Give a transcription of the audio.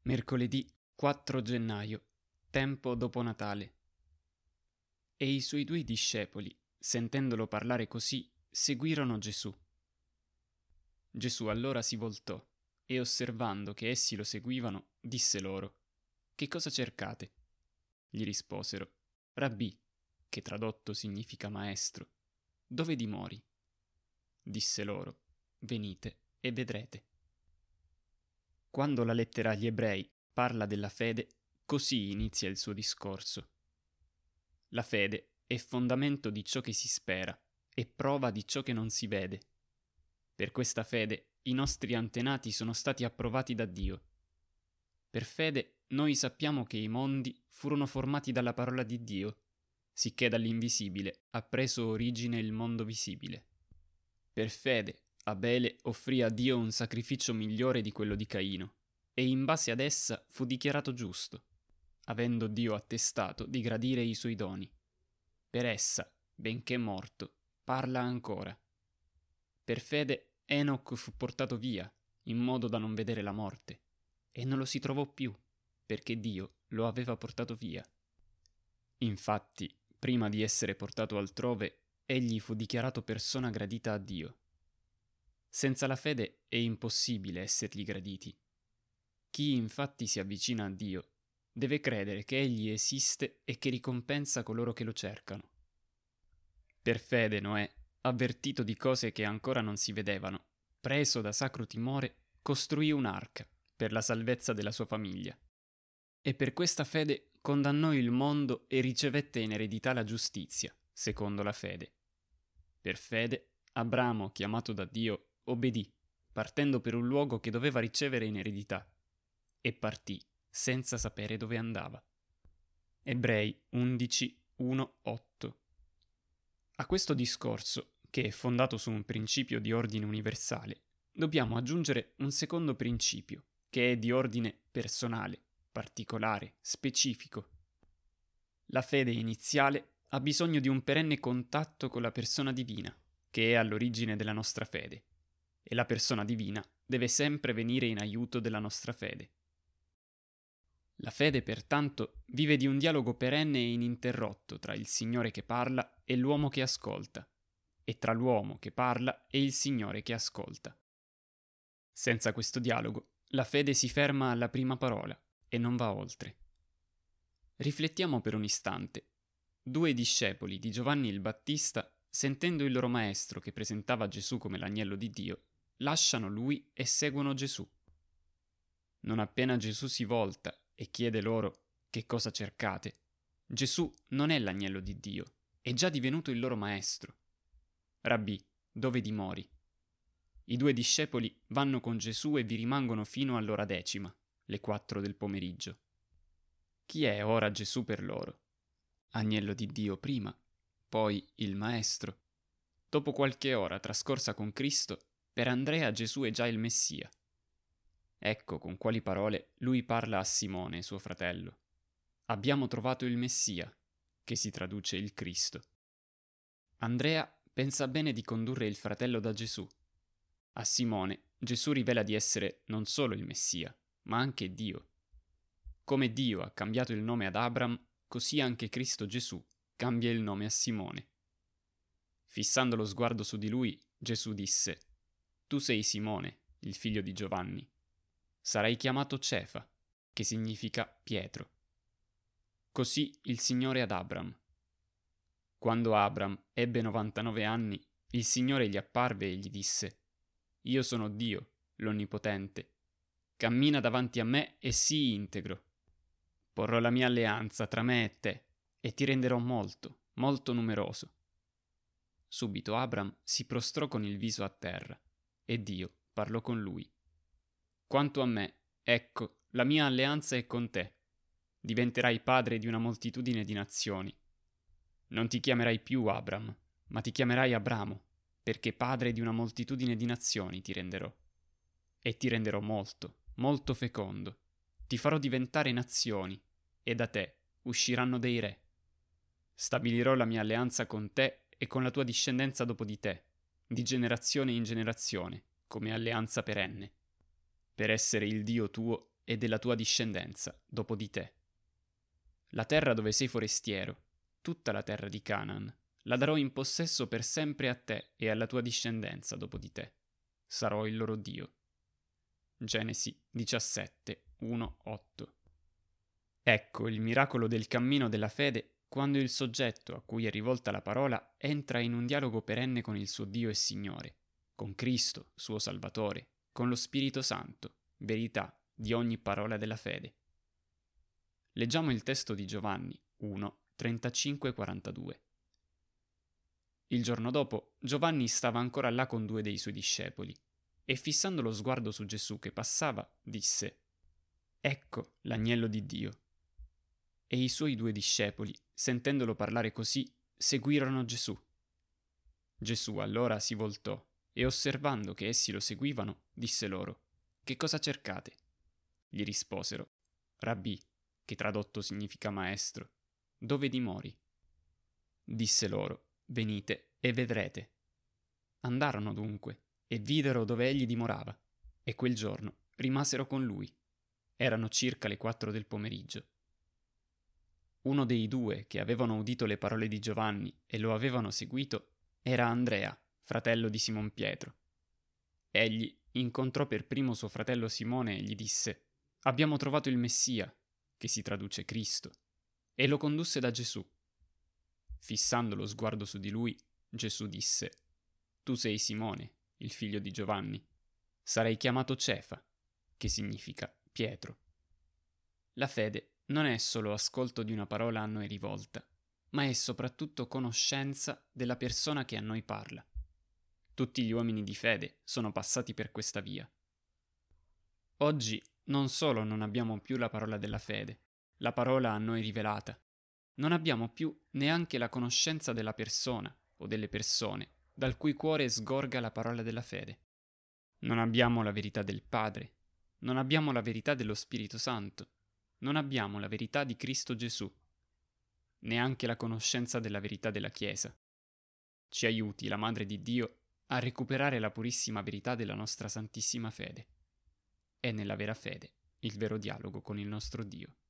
Mercoledì 4 gennaio, tempo dopo Natale. E i suoi 2 discepoli, sentendolo parlare così, seguirono Gesù. Gesù allora si voltò e, osservando che essi lo seguivano, disse loro: «Che cosa cercate?» Gli risposero: «Rabbì», che tradotto significa maestro, «dove dimori?» Disse loro: «Venite e vedrete». Quando la lettera agli Ebrei parla della fede, così inizia il suo discorso. La fede è fondamento di ciò che si spera e prova di ciò che non si vede. Per questa fede i nostri antenati sono stati approvati da Dio. Per fede noi sappiamo che i mondi furono formati dalla parola di Dio, sicché dall'invisibile ha preso origine il mondo visibile. Per fede Abele offrì a Dio un sacrificio migliore di quello di Caino, e in base ad essa fu dichiarato giusto, avendo Dio attestato di gradire i suoi doni. Per essa, benché morto, parla ancora. Per fede Enoch fu portato via, in modo da non vedere la morte, e non lo si trovò più, perché Dio lo aveva portato via. Infatti, prima di essere portato altrove, egli fu dichiarato persona gradita a Dio. Senza la fede è impossibile essergli graditi. Chi infatti si avvicina a Dio deve credere che egli esiste e che ricompensa coloro che lo cercano. Per fede Noè, avvertito di cose che ancora non si vedevano, preso da sacro timore, costruì un'arca per la salvezza della sua famiglia. E per questa fede condannò il mondo e ricevette in eredità la giustizia, secondo la fede. Per fede Abramo, chiamato da Dio, obbedì, partendo per un luogo che doveva ricevere in eredità, e partì senza sapere dove andava. Ebrei 11, 1, 8. A questo discorso, che è fondato su un principio di ordine universale, dobbiamo aggiungere un secondo principio, che è di ordine personale, particolare, specifico. La fede iniziale ha bisogno di un perenne contatto con la persona divina, che è all'origine della nostra fede, e la persona divina deve sempre venire in aiuto della nostra fede. La fede, pertanto, vive di un dialogo perenne e ininterrotto tra il Signore che parla e l'uomo che ascolta, e tra l'uomo che parla e il Signore che ascolta. Senza questo dialogo, la fede si ferma alla prima parola e non va oltre. Riflettiamo per un istante. 2 discepoli di Giovanni il Battista, sentendo il loro maestro che presentava Gesù come l'agnello di Dio, lasciano lui e seguono Gesù. Non appena Gesù si volta e chiede loro che cosa cercate, Gesù non è l'agnello di Dio, è già divenuto il loro maestro. Rabbì, dove dimori? I 2 discepoli vanno con Gesù e vi rimangono fino all'ora 10, le 4 del pomeriggio. Chi è ora Gesù per loro? Agnello di Dio prima, poi il Maestro. Dopo qualche ora trascorsa con Cristo, per Andrea Gesù è già il Messia. Ecco con quali parole lui parla a Simone, suo fratello. Abbiamo trovato il Messia, che si traduce il Cristo. Andrea pensa bene di condurre il fratello da Gesù. A Simone Gesù rivela di essere non solo il Messia, ma anche Dio. Come Dio ha cambiato il nome ad Abram, così anche Cristo Gesù cambia il nome a Simone. Fissando lo sguardo su di lui, Gesù disse: «Tu sei Simone, il figlio di Giovanni. Sarai chiamato Cefa, che significa Pietro». Così il Signore ad Abram. Quando Abram ebbe 99 anni, il Signore gli apparve e gli disse: «Io sono Dio, l'Onnipotente. Cammina davanti a me e sii integro. Porrò la mia alleanza tra me e te, e ti renderò molto, molto numeroso». Subito Abram si prostrò con il viso a terra, e Dio parlò con lui. «Quanto a me, ecco, la mia alleanza è con te. Diventerai padre di una moltitudine di nazioni. Non ti chiamerai più Abram, ma ti chiamerai Abramo, perché padre di una moltitudine di nazioni ti renderò. E ti renderò molto, molto fecondo. Ti farò diventare nazioni, e da te usciranno dei re. Stabilirò la mia alleanza con te e con la tua discendenza dopo di te, di generazione in generazione, come alleanza perenne. Per essere il Dio tuo e della tua discendenza dopo di te. La terra dove sei forestiero, tutta la terra di Canaan, la darò in possesso per sempre a te e alla tua discendenza dopo di te. Sarò il loro Dio. Genesi 17, 1, 8. Ecco il miracolo del cammino della fede quando il soggetto a cui è rivolta la parola entra in un dialogo perenne con il suo Dio e Signore, con Cristo, suo Salvatore, con lo Spirito Santo, verità di ogni parola della fede. Leggiamo il testo di Giovanni 1, 35-42. Il giorno dopo, Giovanni stava ancora là con 2 dei suoi discepoli e fissando lo sguardo su Gesù che passava, disse: «Ecco l'agnello di Dio». E i suoi 2 discepoli, sentendolo parlare così, seguirono Gesù. Gesù allora si voltò e osservando che essi lo seguivano, disse loro: «Che cosa cercate?» Gli risposero: «Rabbì», che tradotto significa maestro, «dove dimori?» Disse loro: «Venite e vedrete». Andarono dunque e videro dove egli dimorava, e quel giorno rimasero con lui. Erano circa le 4 del pomeriggio. Uno dei 2 che avevano udito le parole di Giovanni e lo avevano seguito era Andrea, fratello di Simon Pietro. Egli incontrò per primo suo fratello Simone e gli disse: «Abbiamo trovato il Messia», che si traduce Cristo, e lo condusse da Gesù. Fissando lo sguardo su di lui, Gesù disse: «Tu sei Simone, il figlio di Giovanni. Sarai chiamato Cefa», che significa Pietro. La fede non è solo ascolto di una parola a noi rivolta, ma è soprattutto conoscenza della persona che a noi parla. Tutti gli uomini di fede sono passati per questa via. Oggi non solo non abbiamo più la parola della fede, la parola a noi rivelata, non abbiamo più neanche la conoscenza della persona o delle persone dal cui cuore sgorga la parola della fede. Non abbiamo la verità del Padre, non abbiamo la verità dello Spirito Santo, non abbiamo la verità di Cristo Gesù, neanche la conoscenza della verità della Chiesa. Ci aiuti la Madre di Dio a recuperare la purissima verità della nostra santissima fede. È nella vera fede il vero dialogo con il nostro Dio.